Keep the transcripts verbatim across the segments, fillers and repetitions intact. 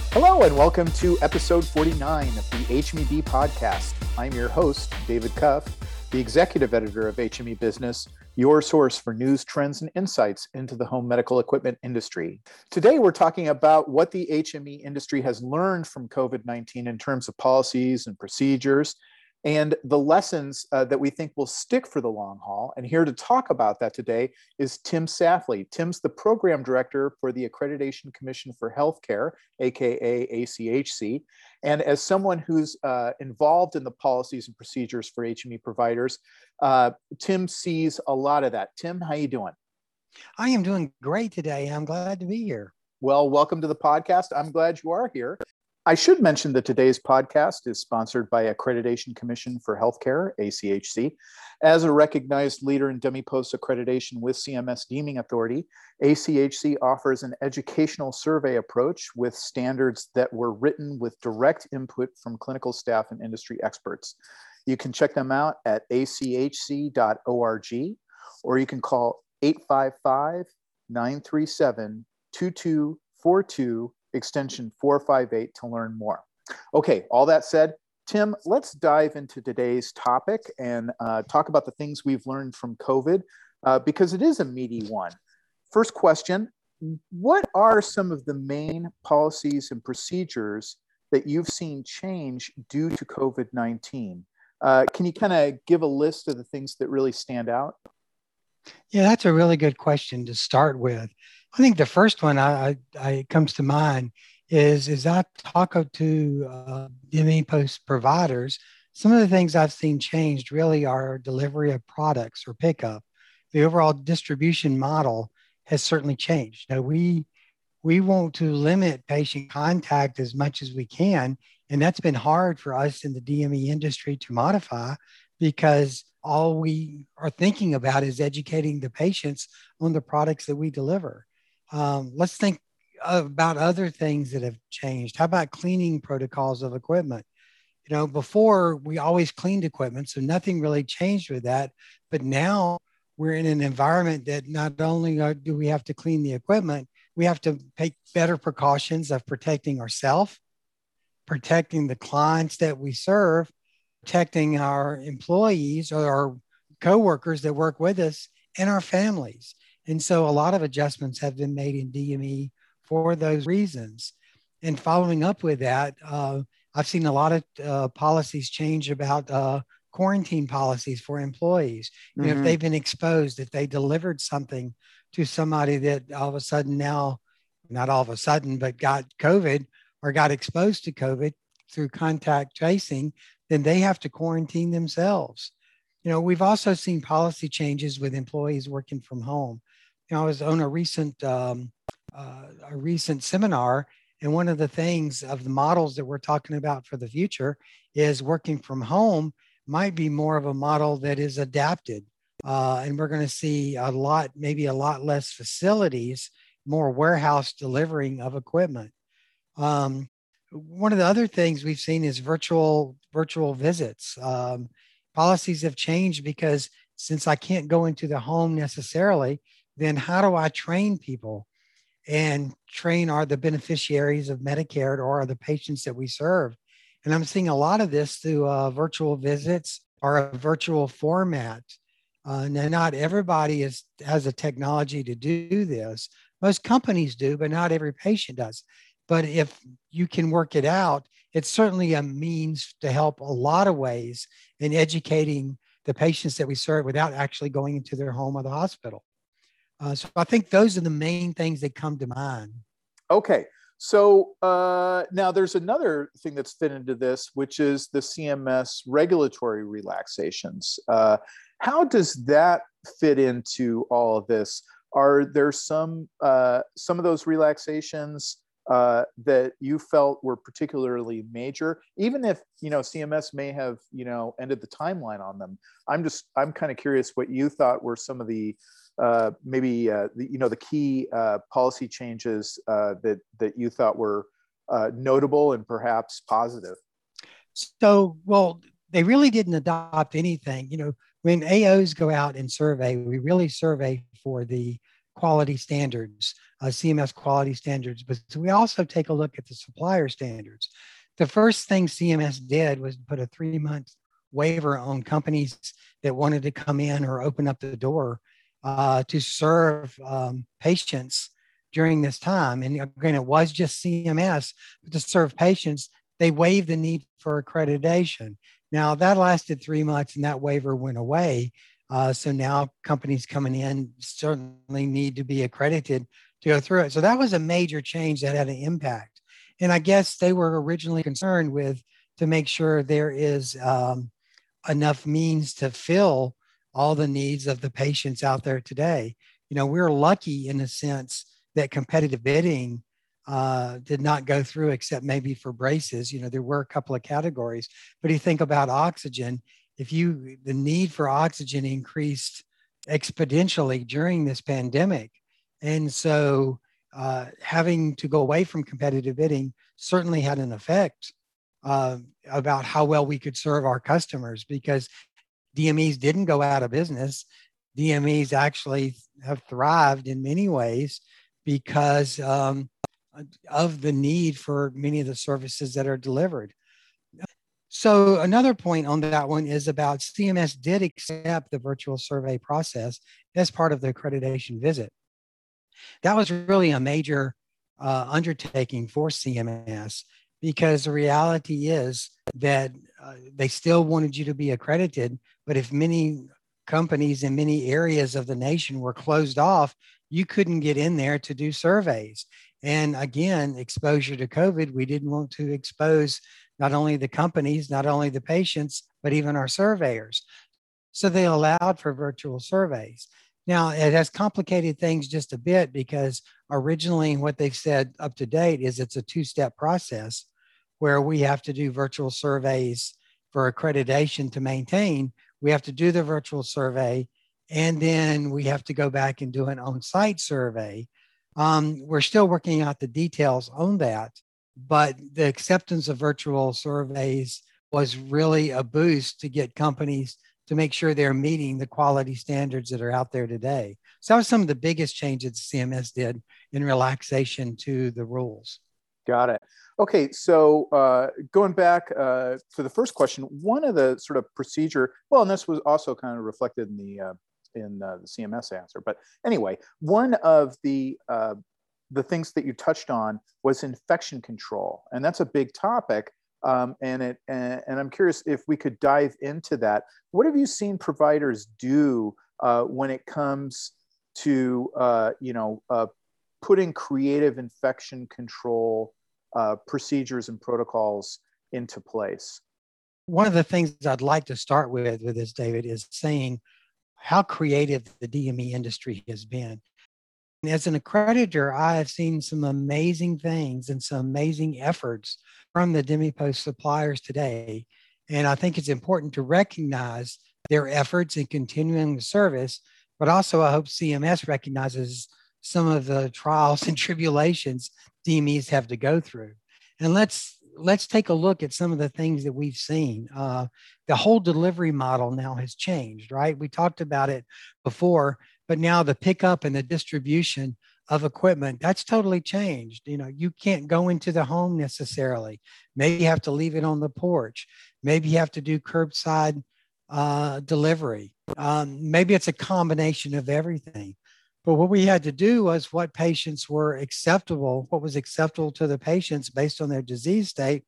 Hello and welcome to episode forty-nine of the H M E B podcast. I'm your host, David Cuff, the executive editor of H M E Business, your source for news, trends, and insights into the home medical equipment industry. Today, we're talking about what the H M E industry has learned from COVID nineteen in terms of policies and procedures, and the lessons uh, that we think will stick for the long haul. And here to talk about that today is Tim Safley. Tim's the program director for the Accreditation Commission for Healthcare, aka A C H C. And as someone who's uh, involved in the policies and procedures for H M E providers, uh, Tim sees a lot of that. Tim, how you doing? I am doing great today. I'm glad to be here. Well, welcome to the podcast. I'm glad you are here. I should mention that today's podcast is sponsored by Accreditation Commission for Healthcare, A C H C. As a recognized leader in DMEPOS accreditation with C M S Deeming Authority, A C H C offers an educational survey approach with standards that were written with direct input from clinical staff and industry experts. You can check them out at a c h c dot org, or you can call eight five five, nine three seven, two two four two extension four five eight to learn more. Okay, all that said, Tim, let's dive into today's topic and uh, talk about the things we've learned from COVID, uh, because it is a meaty one. First question, what are some of the main policies and procedures that you've seen change due to COVID nineteen? Uh, can you kind of give a list of the things that really stand out? Yeah, that's a really good question to start with. I think the first one I, I, I comes to mind is, is I talk to uh, DMEPOS providers. Some of the things I've seen changed really are delivery of products or pickup. The overall distribution model has certainly changed. Now, we, we want to limit patient contact as much as we can, and that's been hard for us in the D M E industry to modify because all we are thinking about is educating the patients on the products that we deliver. Um, let's think about other things that have changed. How about cleaning protocols of equipment? You know, before we always cleaned equipment, so nothing really changed with that. But now we're in an environment that not only are, do we have to clean the equipment, we have to take better precautions of protecting ourselves, protecting the clients that we serve, protecting our employees or our coworkers that work with us and our families. And so a lot of adjustments have been made in D M E for those reasons. And following up with that, uh, I've seen a lot of uh, policies change about uh, quarantine policies for employees. Mm-hmm. You know, if they've been exposed, if they delivered something to somebody that all of a sudden now, not all of a sudden, but got COVID or got exposed to COVID through contact tracing, then they have to quarantine themselves. You know, we've also seen policy changes with employees working from home. You know, I was on a recent um, uh, a recent seminar, and one of the things of the models that we're talking about for the future is working from home might be more of a model that is adapted, uh, and we're going to see a lot, maybe a lot less facilities, more warehouse delivering of equipment. Um, one of the other things we've seen is virtual virtual visits. Um, policies have changed because since I can't go into the home necessarily, then how do I train people and train are the beneficiaries of Medicare or are the patients that we serve? And I'm seeing a lot of this through uh, virtual visits or a virtual format. Uh, now, not everybody is, has the technology to do this. Most companies do, but not every patient does. But if you can work it out, it's certainly a means to help a lot of ways in educating the patients that we serve without actually going into their home or the hospital. Uh, so I think those are the main things that come to mind. Okay. So uh, now there's another thing that's fit into this, which is the C M S regulatory relaxations. Uh, how does that fit into all of this? Are there some uh, some of those relaxations uh, that you felt were particularly major, even if, you know, C M S may have, you know, ended the timeline on them? I'm just, I'm kind of curious what you thought were some of the uh, maybe, uh, the, you know, the key uh, policy changes uh, that, that you thought were uh, notable and perhaps positive. So, well, they really didn't adopt anything. You know, when A Os go out and survey, we really survey for the quality standards, uh, C M S quality standards, but we also take a look at the supplier standards. The first thing C M S did was put a three month waiver on companies that wanted to come in or open up the door uh, to serve um, patients during this time. And again, it was just C M S, but to serve patients, they waived the need for accreditation. Now that lasted three months and that waiver went away. Uh, so now companies coming in certainly need to be accredited to go through it. So that was a major change that had an impact. And I guess they were originally concerned with to make sure there is um, enough means to fill all the needs of the patients out there today. You know, we're lucky in a sense that competitive bidding uh, did not go through except maybe for braces. You know, there were a couple of categories, but you think about oxygen, if you, the need for oxygen increased exponentially during this pandemic. And so uh, having to go away from competitive bidding certainly had an effect uh, about how well we could serve our customers, because D M Es didn't go out of business. D M Es actually have thrived in many ways because um, of the need for many of the services that are delivered. So another point on that one is about C M S did accept the virtual survey process as part of the accreditation visit. That was really a major uh, undertaking for C M S, because the reality is that uh, they still wanted you to be accredited, but if many companies in many areas of the nation were closed off, you couldn't get in there to do surveys. And again, exposure to COVID, we didn't want to expose not only the companies, not only the patients, but even our surveyors. So they allowed for virtual surveys. Now, it has complicated things just a bit, because originally what they've said up to date is it's a two-step process where we have to do virtual surveys for accreditation to maintain. We have to do the virtual survey, and then we have to go back and do an on-site survey. Um, we're still working out the details on that, but the acceptance of virtual surveys was really a boost to get companies to make sure they're meeting the quality standards that are out there today. So that was some of the biggest changes C M S did in relaxation to the rules. Got it. Okay, so uh, going back uh, to the first question, one of the sort of procedure, well, and this was also kind of reflected in the uh, in uh, the C M S answer, but anyway, one of the uh, the things that you touched on was infection control, and that's a big topic. Um, and it and, and I'm curious if we could dive into that. What have you seen providers do uh, when it comes to uh, you know uh, putting creative infection control uh, procedures and protocols into place? One of the things I'd like to start with with this, David, is saying how creative the D M E industry has been. As an accreditor, I have seen some amazing things and some amazing efforts from the DMEPOS suppliers today. And I think it's important to recognize their efforts in continuing the service, but also I hope C M S recognizes some of the trials and tribulations D M Es have to go through. And let's let's take a look at some of the things that we've seen. Uh, the whole delivery model now has changed, right? We talked about it before, but now the pickup and the distribution of equipment, that's totally changed. You know, you can't go into the home necessarily. Maybe you have to leave it on the porch. Maybe you have to do curbside uh, delivery. Um, maybe it's a combination of everything. But what we had to do was what patients were acceptable, what was acceptable to the patients based on their disease state,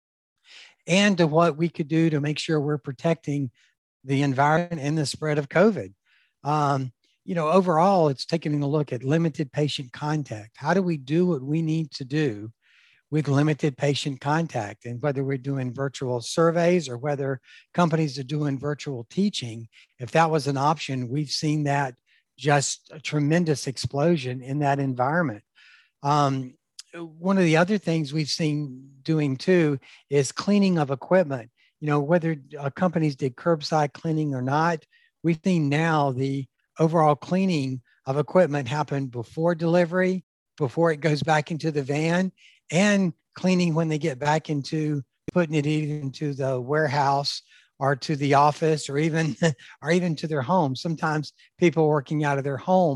and to what we could do to make sure we're protecting the environment and the spread of COVID. Um, you know, overall, it's taking a look at limited patient contact. How do we do what we need to do with limited patient contact? And whether we're doing virtual surveys or whether companies are doing virtual teaching, if that was an option, we've seen that just a tremendous explosion in that environment. Um, one of the other things we've seen doing too is cleaning of equipment. You know, whether uh, companies did curbside cleaning or not, we've seen now the overall cleaning of equipment happen before delivery, before it goes back into the van, and cleaning when they get back into putting it into the warehouse or to the office, or even or even to their home. Sometimes people working out of their home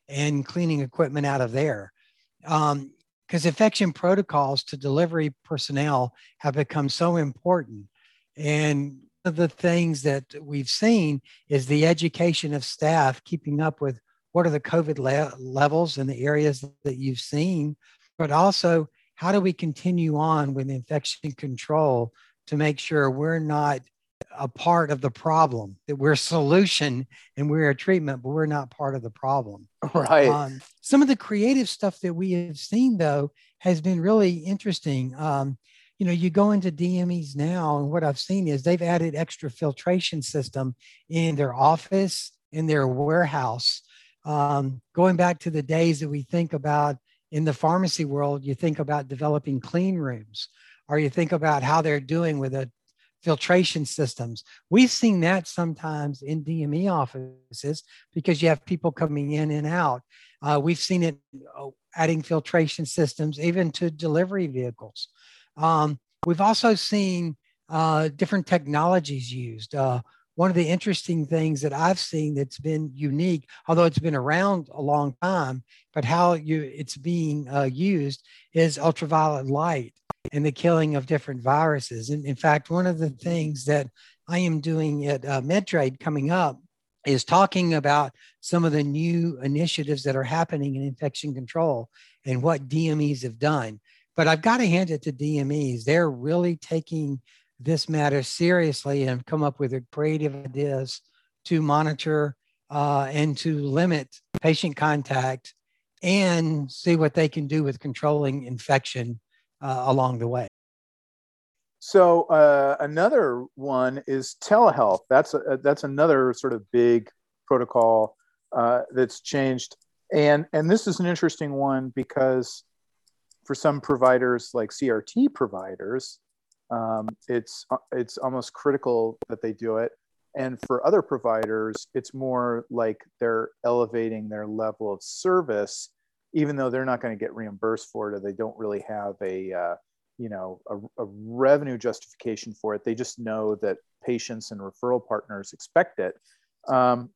and cleaning equipment out of there. Um, because infection protocols to delivery personnel have become so important. And one of the things that we've seen is the education of staff keeping up with what are the COVID le- levels in the areas that you've seen, but also how do we continue on with infection control to make sure we're not a part of the problem, that we're a solution and we're a treatment, but we're not part of the problem. Right. Um, some of the creative stuff that we have seen, though, has been really interesting. Um, you know, you go into D M Es now, and what I've seen is they've added extra filtration system in their office, in their warehouse. Um, going back to the days that we think about in the pharmacy world, you think about developing clean rooms, or you think about how they're doing with a filtration systems. We've seen that sometimes in D M E offices because you have people coming in and out. Uh, we've seen it uh, adding filtration systems even to delivery vehicles. Um, we've also seen uh, different technologies used. Uh, one of the interesting things that I've seen that's been unique, although it's been around a long time, but how you it's being uh, used is ultraviolet light and the killing of different viruses. And in fact, one of the things that I am doing at uh, MedTrade coming up is talking about some of the new initiatives that are happening in infection control and what D M Es have done. But I've got to hand it to D M Es. They're really taking this matter seriously and come up with creative ideas to monitor uh, and to limit patient contact and see what they can do with controlling infection uh, along the way. So uh, another one is telehealth. That's a, that's another sort of big protocol uh, that's changed, and and this is an interesting one because for some providers like C R T providers, um, it's it's almost critical that they do it, and for other providers, it's more like they're elevating their level of service, even though they're not going to get reimbursed for it, or they don't really have a uh, you know, a, a revenue justification for it. They just know that patients and referral partners expect it. Um,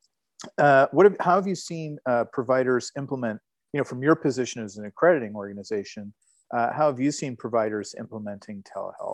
uh, what have, how have you seen uh, providers implement, you know, from your position as an accrediting organization, uh, how have you seen providers implementing telehealth?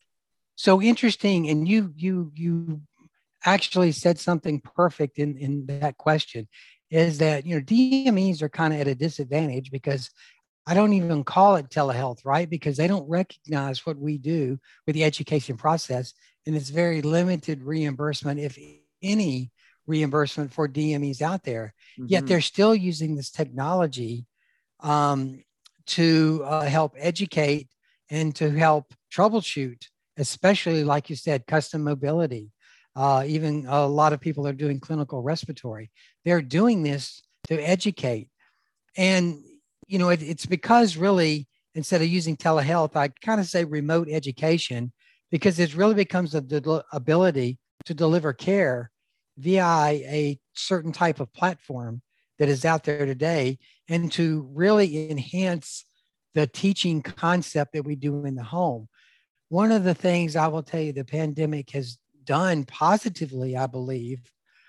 So interesting. And you, you, you actually said something perfect in, in that question is that, you know, D M Es are kind of at a disadvantage because I don't even call it telehealth, right? Because they don't recognize what we do with the education process. And it's very limited reimbursement, if any reimbursement for D M Es out there. Mm-hmm. Yet they're still using this technology um, to uh, help educate and to help troubleshoot, especially, like you said, custom mobility. Uh, even a lot of people are doing clinical respiratory. They're doing this to educate. And you know, it, it's because really, instead of using telehealth, I kind of say remote education, because it really becomes the de- ability to deliver care via a certain type of platform that is out there today, and to really enhance the teaching concept that we do in the home. One of the things I will tell you the pandemic has done positively, I believe,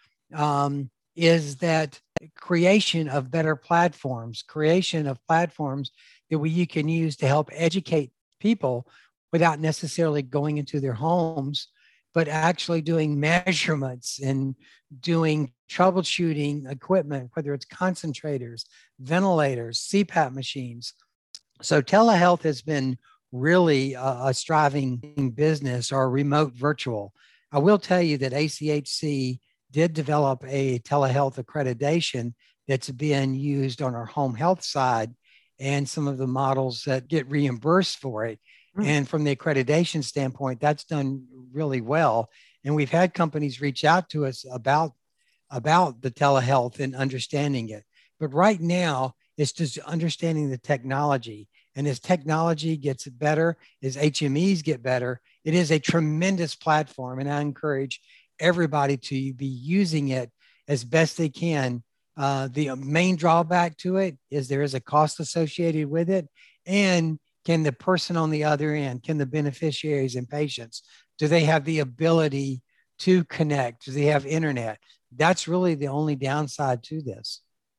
um, is that creation of better platforms, creation of platforms that we you can use to help educate people without necessarily going into their homes, but actually doing measurements and doing troubleshooting equipment, whether it's concentrators, ventilators, C PAP machines. So telehealth has been really a, a striving business, or remote virtual. I will tell you that A C H C did develop a telehealth accreditation that's being used on our home health side, and some of the models that get reimbursed for it. Mm. And from the accreditation standpoint, that's done really well. And we've had companies reach out to us about, about the telehealth and understanding it. But right now, it's just understanding the technology. And as technology gets better, as H M Es get better, it is a tremendous platform. And I encourage everybody to be using it as best they can. Uh, the main drawback to it is there is a cost associated with it. And can the person on the other end, can the beneficiaries and patients, do they have the ability to connect? Do they have internet? That's really the only downside to this.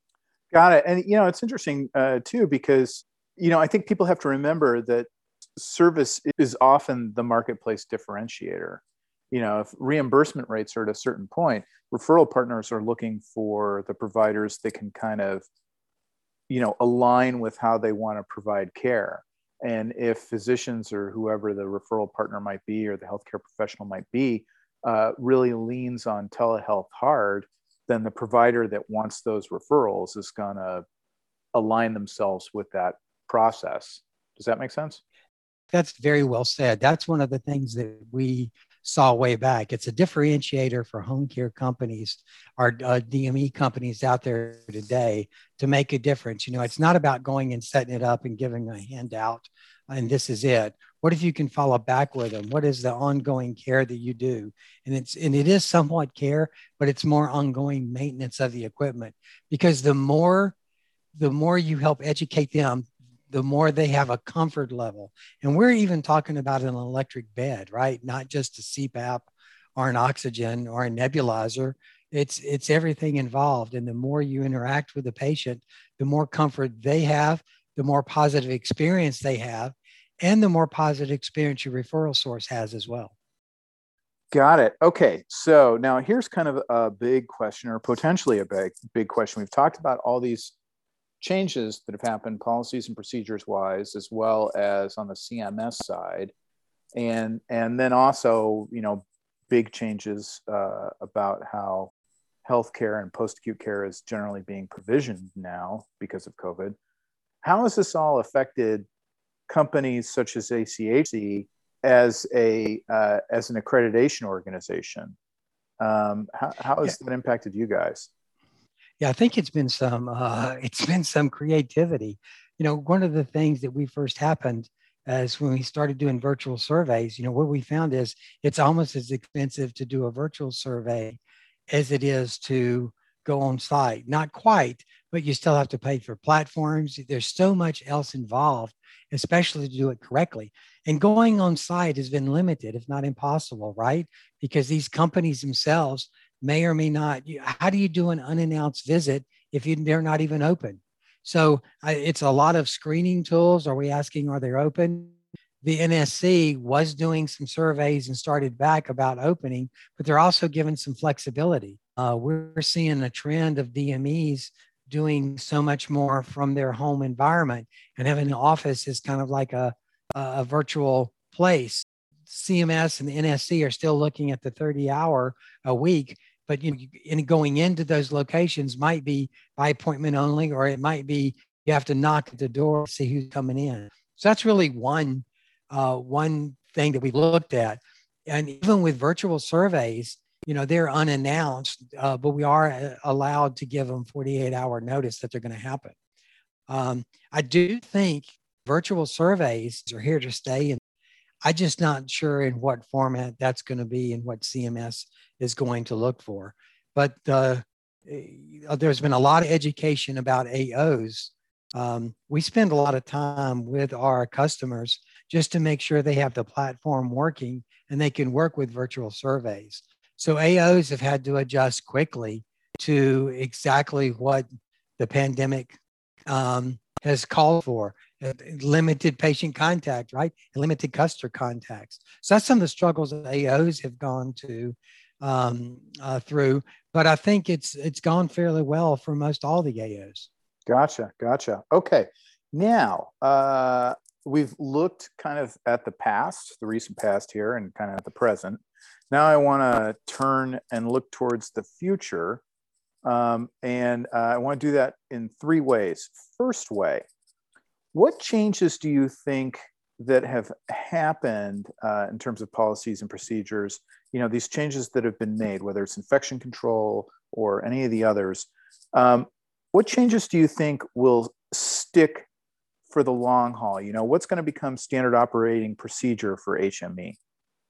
Got it. And, you know, it's interesting uh, too, because, you know, I think people have to remember that service is often the marketplace differentiator. You know, if reimbursement rates are at a certain point, referral partners are looking for the providers that can kind of, you know, align with how they want to provide care. And if physicians or whoever the referral partner might be or the healthcare professional might be uh, really leans on telehealth hard, then the provider that wants those referrals is going to align themselves with that process. Does that make sense? That's very well said. That's one of the things that we saw way back. It's a differentiator for home care companies, our uh, D M E companies out there today to make a difference. You know, it's not about going and setting it up and giving a handout and this is it. What if you can follow back with them? What is the ongoing care that you do? And it's and it is somewhat care, but it's more ongoing maintenance of the equipment, because the more the more you help educate them, the more they have a comfort level. And we're even talking about an electric bed, right? Not just a C PAP or an oxygen or a nebulizer. It's, it's everything involved. And the more you interact with the patient, the more comfort they have, the more positive experience they have, and the more positive experience your referral source has as well. Got it. Okay. So now here's kind of a big question, or potentially a big, big question. We've talked about all these changes that have happened policies and procedures wise, as well as on the C M S side. And, and then also, you know, big changes uh, about how healthcare and post-acute care is generally being provisioned now because of COVID. How has this all affected companies such as A C H C as a uh, as an accreditation organization? Um, how, how has yeah. that impacted you guys? Yeah, I think it's been some uh, it's been some creativity. You know, one of the things that we first happened as when we started doing virtual surveys, you know, what we found is it's almost as expensive to do a virtual survey as it is to go on site. Not quite, but you still have to pay for platforms. There's so much else involved, especially to do it correctly. And going on site has been limited, if not impossible, right? Because these companies themselves may or may not. How do you do an unannounced visit if you, they're not even open? So I, it's a lot of screening tools. Are we asking, are they open? The N S C was doing some surveys and started back about opening, but they're also giving some flexibility. Uh, we're seeing a trend of D M Es doing so much more from their home environment and having an office is kind of like a, a virtual place. C M S and the N S C are still looking at the thirty hour a week, but you know, in going into those locations might be by appointment only, or it might be you have to knock at the door to see who's coming in. So that's really one uh, one thing that we looked at. And even with virtual surveys, you know, they're unannounced, uh, but we are allowed to give them forty-eight hour notice that they're going to happen. Um, I do think virtual surveys are here to stay, and I'm just not sure in what format that's going to be and what C M S is going to look for. But uh, there's been a lot of education about A Os. Um, we spend a lot of time with our customers just to make sure they have the platform working and they can work with virtual surveys. So A Os have had to adjust quickly to exactly what the pandemic um, has called for. Limited patient contact, right? Limited customer contacts. So that's some of the struggles that A Os have gone to um, uh, through. But I think it's it's gone fairly well for most all the A Os. Gotcha, gotcha. Okay, now uh, we've looked kind of at the past, the recent past here, and kind of at the present. Now I want to turn and look towards the future, um, and uh, I want to do that in three ways. First way. What changes do you think that have happened uh, in terms of policies and procedures? You know, these changes that have been made, whether it's infection control or any of the others. Um, what changes do you think will stick for the long haul? You know, what's going to become standard operating procedure for H M E?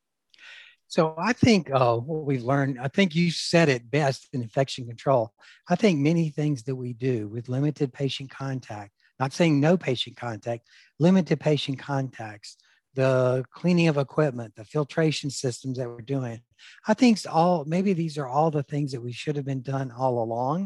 So I think uh, what we've learned, I think you said it best in infection control. I think many things that we do with limited patient contact, not saying no patient contact, limited patient contacts, the cleaning of equipment, the filtration systems that we're doing. I think all, maybe these are all the things that we should have been done all along,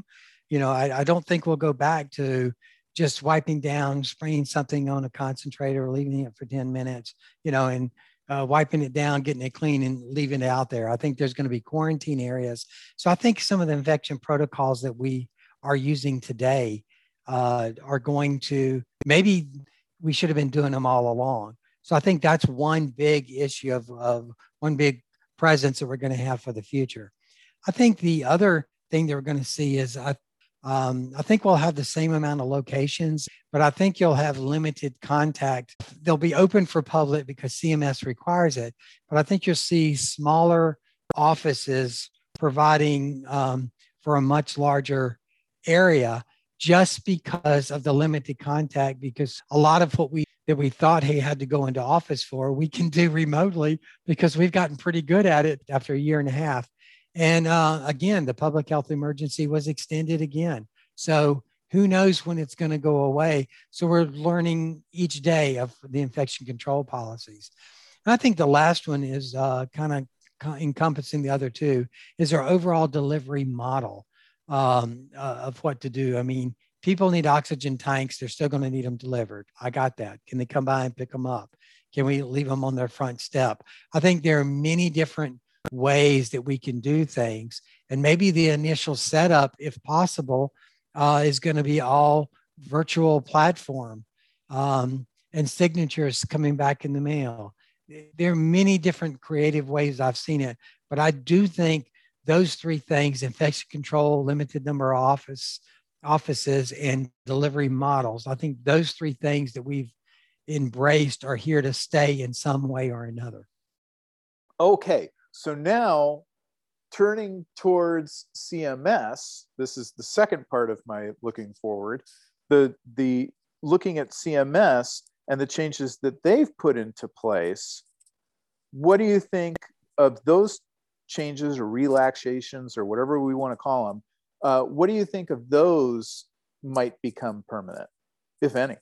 You know, I, I don't think we'll go back to just wiping down, spraying something on a concentrator, leaving it for ten minutes, you know, and uh, wiping it down, getting it clean and leaving it out there. I think there's going to be quarantine areas. So I think some of the infection protocols that we are using today uh, are going to, maybe we should have been doing them all along. So I think that's one big issue of, of one big presence that we're going to have for the future. I think the other thing that we're going to see is I, um, I think we'll have the same amount of locations, but I think you'll have limited contact. They'll be open for public because C M S requires it, but I think you'll see smaller offices providing um, for a much larger area just because of the limited contact, because a lot of what we that we thought he had to go into office for, we can do remotely because we've gotten pretty good at it after a year and a half. And uh, again, the public health emergency was extended again. So who knows when it's going to go away. So we're learning each day of the infection control policies. And I think the last one is uh, kind of encompassing the other two, is our overall delivery model um, uh, of what to do. I mean, people need oxygen tanks. They're still going to need them delivered. I got that. Can they come by and pick them up? Can we leave them on their front step? I think there are many different ways that we can do things. And maybe the initial setup, if possible, uh, is going to be all virtual platform um, and signatures coming back in the mail. There are many different creative ways I've seen it, but I do think those three things, infection control, limited number of office, offices, and delivery models, I think those three things that we've embraced are here to stay in some way or another. Okay. So now, turning towards C M S, this is the second part of my looking forward, the, the looking at C M S and the changes that they've put into place. What do you think of those changes or relaxations or whatever we want to call them? Uh, what do you think of those might become permanent, if any?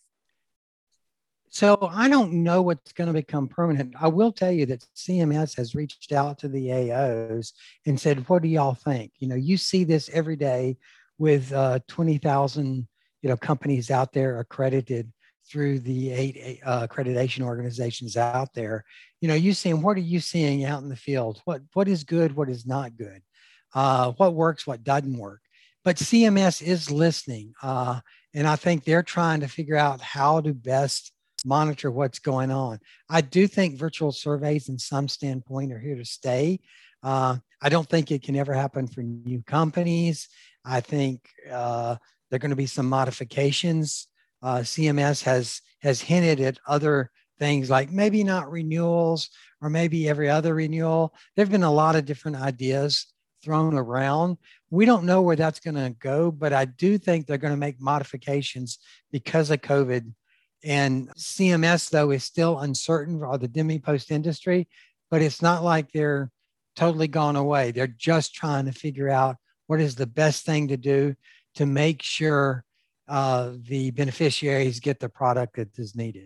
So I don't know what's going to become permanent. I will tell you that C M S has reached out to the A Os and said, what do y'all think? You know, you see this every day with uh, twenty thousand, you know, companies out there accredited through the eight uh, accreditation organizations out there. You know, you seeing, what are you seeing out in the field? What, what is good? What is not good? Uh, what works? What doesn't work? But C M S is listening. Uh, and I think they're trying to figure out how to best monitor what's going on. I do think virtual surveys in some standpoint are here to stay. Uh, I don't think it can ever happen for new companies. I think uh, there are going to be some modifications. Uh, C M S has, has hinted at other things like maybe not renewals or maybe every other renewal. There have been a lot of different ideas thrown around. We don't know where that's going to go, but I do think they're going to make modifications because of COVID. And C M S, though, is still uncertain for the DMEPOS industry, but it's not like they're totally gone away. They're just trying to figure out what is the best thing to do to make sure uh, the beneficiaries get the product that is needed.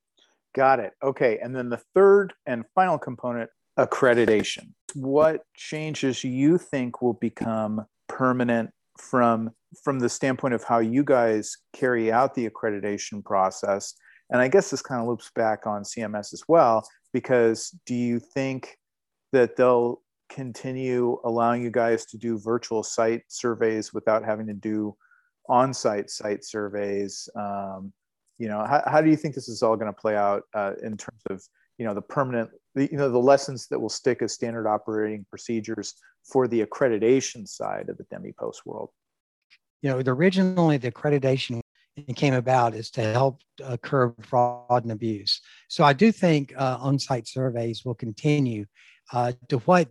Got it. Okay. And then the third and final component, accreditation. What changes you think will become permanent from from the standpoint of how you guys carry out the accreditation process? And I guess this kind of loops back on C M S as well, because do you think that they'll continue allowing you guys to do virtual site surveys without having to do on-site site surveys? Um, you know, how, how do you think this is all going to play out uh, in terms of, you know, the permanent, the, you know, the lessons that will stick as standard operating procedures for the accreditation side of the DMEPOS world? You know, the, originally the accreditation came about is to help uh, curb fraud and abuse. So I do think uh, on-site surveys will continue. Uh, to what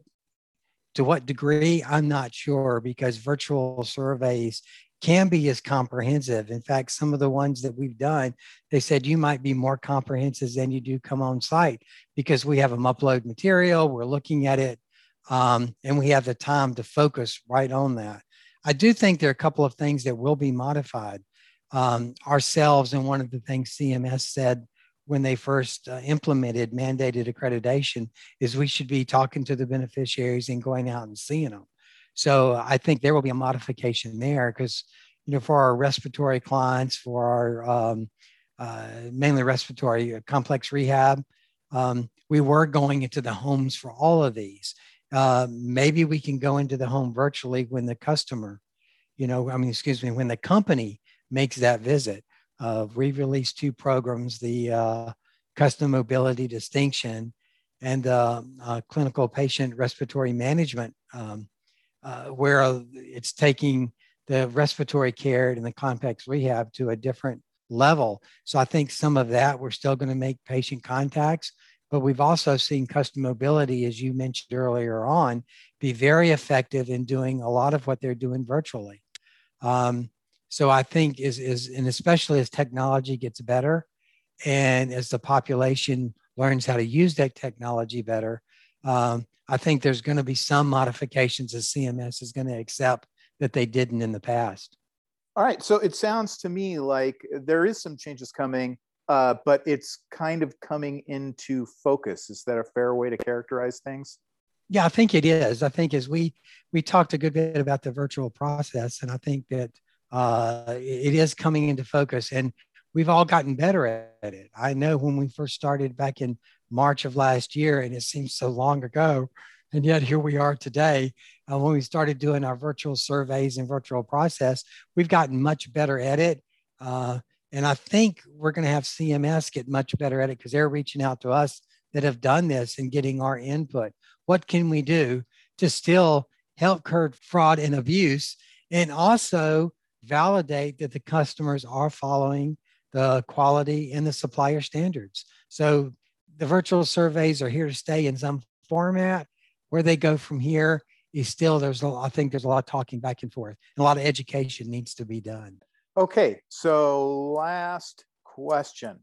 to what degree, I'm not sure, because virtual surveys can be as comprehensive. In fact, some of the ones that we've done, they said you might be more comprehensive than you do come on site because we have them upload material, we're looking at it, um, and we have the time to focus right on that. I do think there are a couple of things that will be modified um, ourselves. And one of the things C M S said when they first uh, implemented mandated accreditation is we should be talking to the beneficiaries and going out and seeing them. So I think there will be a modification there because, you know, for our respiratory clients, for our um, uh, mainly respiratory uh, complex rehab, um, we were going into the homes for all of these. Uh, maybe we can go into the home virtually when the customer, you know, I mean, excuse me, when the company makes that visit. Uh, we've released two programs, the uh, custom mobility distinction and uh, uh, clinical patient respiratory management, um, uh, where uh, it's taking the respiratory care and the complex rehab to a different level. So I think some of that we're still going to make patient contacts, but we've also seen custom mobility, as you mentioned earlier on, be very effective in doing a lot of what they're doing virtually. Um, so I think is is and especially as technology gets better, and as the population learns how to use that technology better, um, I think there's going to be some modifications that C M S is going to accept that they didn't in the past. All right. So it sounds to me like there is some changes coming, uh, but it's kind of coming into focus. Is that a fair way to characterize things? Yeah, I think it is. I think as we we talked a good bit about the virtual process, and I think that uh, it is coming into focus, and we've all gotten better at it. I know when we first started back in March of last year, and it seems so long ago, and yet here we are today. Uh, when we started doing our virtual surveys and virtual process, we've gotten much better at it. Uh, and I think we're going to have C M S get much better at it because they're reaching out to us that have done this and getting our input. What can we do to still help curb fraud and abuse and also validate that the customers are following the quality and the supplier standards? So the virtual surveys are here to stay in some format. Where they go from here is still, there's a, I think there's a lot of talking back and forth and a lot of education needs to be done. Okay. So last question.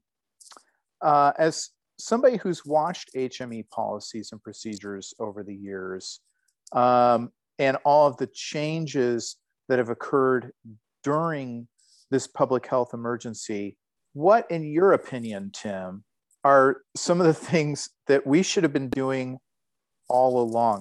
Uh, as somebody who's watched H M E policies and procedures over the years, um, and all of the changes that have occurred during this public health emergency, what, in your opinion, Tim, are some of the things that we should have been doing all along?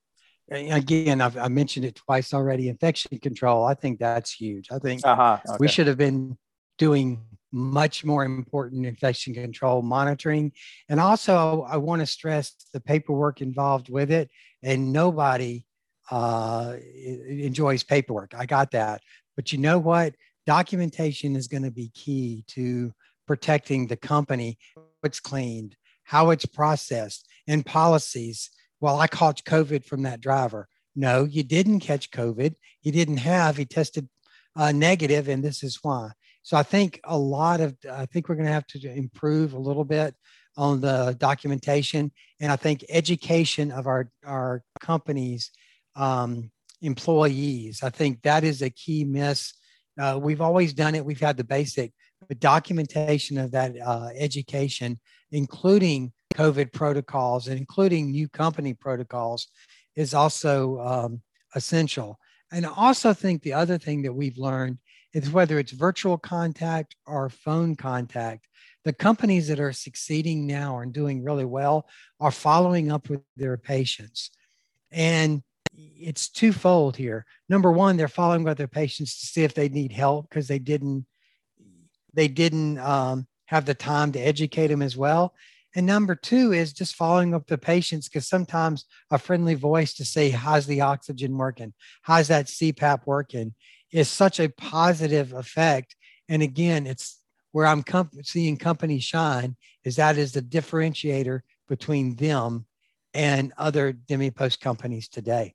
Again, I've I mentioned it twice already. Infection control, I think that's huge. I think Uh-huh. we Okay. should have been doing much more important infection control monitoring. And also, I want to stress the paperwork involved with it. And nobody uh, enjoys paperwork. I got that. But you know what? Documentation is going to be key to protecting the company, how it's cleaned, how it's processed, and policies. Well, I caught COVID from that driver. No, you didn't catch COVID. He didn't have, he tested uh, negative, and this is why. So I think a lot of, I think we're going to have to improve a little bit on the documentation. And I think education of our, our companies, um, employees, I think that is a key miss. Uh, we've always done it. We've had the basic, but documentation of that uh, education, including COVID protocols and including new company protocols, is also um, essential. And I also think the other thing that we've learned is whether it's virtual contact or phone contact, the companies that are succeeding now and doing really well are following up with their patients. And it's twofold here. Number one, they're following up with their patients to see if they need help because they didn't they didn't um, have the time to educate them as well. And number two is just following up the patients because sometimes a friendly voice to say, how's the oxygen working? How's that C PAP working? Is such a positive effect. And again, it's where I'm com- seeing companies shine is that is the differentiator between them and other DMEPOS companies today.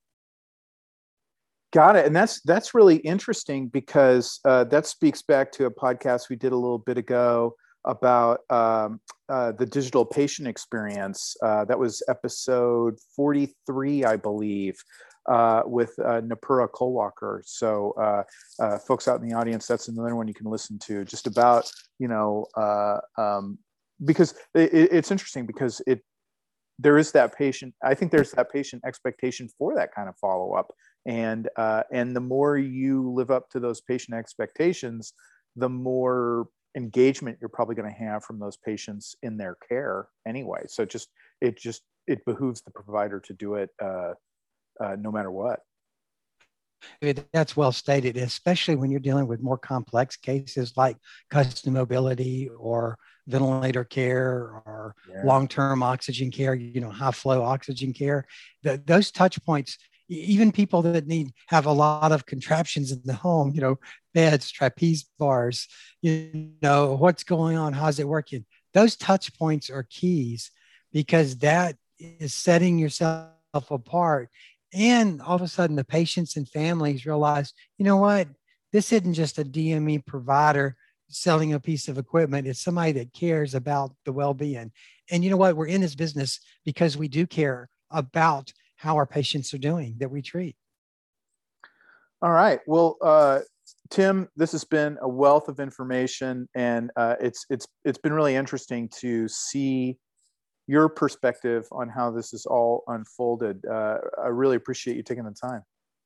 Got it. And that's that's really interesting because uh, that speaks back to a podcast we did a little bit ago about um, uh, the digital patient experience. Uh, that was episode forty-three, I believe, uh, with uh, Napura Kolwalker. So uh, uh, folks out in the audience, that's another one you can listen to just about, you know, uh, um, because it, it's interesting because it there is that patient, I think there's that patient expectation for that kind of follow-up. And uh, and the more you live up to those patient expectations, the more engagement you're probably going to have from those patients in their care anyway. So just it just it behooves the provider to do it uh, uh, no matter what. It- That's well stated, especially when you're dealing with more complex cases like custom mobility or ventilator care or Yeah. long-term oxygen care, you know, high flow oxygen care. The, those touch points, e- even people that need have a lot of contraptions in the home, you know, beds, trapeze bars, you know, what's going on, how's it working? Those touch points are keys because that is setting yourself apart, and all of a sudden, the patients and families realize, you know what? This isn't just a D M E provider selling a piece of equipment. It's somebody that cares about the well being. And you know what? We're in this business because we do care about how our patients are doing that we treat. All right. Well, uh, Tim, this has been a wealth of information, and uh, it's it's it's been really interesting to see your perspective on how this is all unfolded. Uh, I really appreciate you taking the time.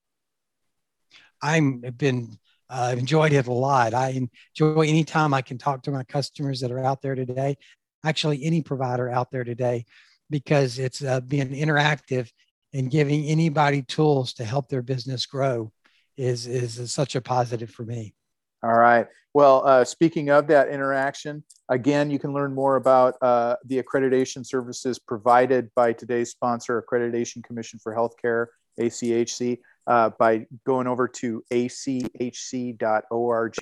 I'm have been uh, enjoyed it a lot. I enjoy any time I can talk to my customers that are out there today, actually any provider out there today, because it's uh, being interactive and giving anybody tools to help their business grow is, is, is such a positive for me. All right. Well, uh, speaking of that interaction, again, you can learn more about uh, the accreditation services provided by today's sponsor, Accreditation Commission for Healthcare, A C H C, uh, by going over to A C H C dot org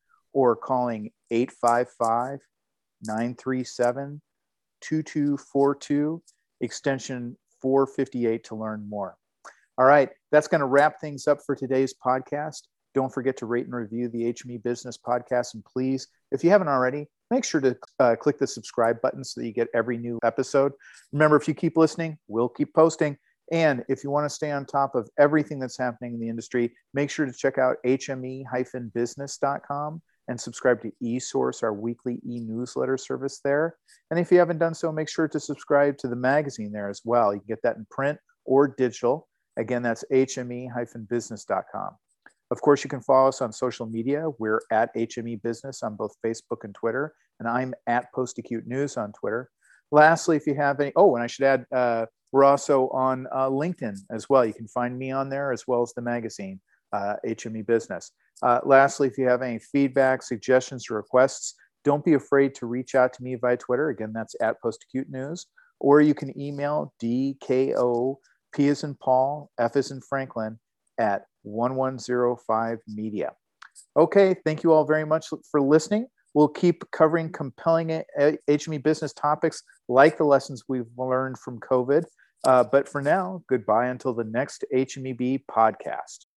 or calling eight five five, nine three seven, two two four two, extension four fifty-eight to learn more. All right, that's going to wrap things up for today's podcast. Don't forget to rate and review the H M E Business Podcast. And please, if you haven't already, make sure to uh, click the subscribe button so that you get every new episode. Remember, if you keep listening, we'll keep posting. And if you want to stay on top of everything that's happening in the industry, make sure to check out H M E business dot com and subscribe to eSource, our weekly e-newsletter service there. And if you haven't done so, make sure to subscribe to the magazine there as well. You can get that in print or digital. Again, that's H M E business dot com. Of course, you can follow us on social media. We're at H M E Business on both Facebook and Twitter, and I'm at Post Acute News on Twitter. Lastly, if you have any, oh, and I should add, uh, we're also on uh, LinkedIn as well. You can find me on there as well as the magazine, uh, H M E Business. Uh, lastly, if you have any feedback, suggestions, or requests, don't be afraid to reach out to me via Twitter. Again, that's at Post Acute News, or you can email D K O P as in Paul, F as in Franklin, at one one zero five media. Okay, thank you all very much for listening. We'll keep covering compelling H M E business topics like the lessons we've learned from COVID. Uh, but for now, goodbye until the next H M E B podcast.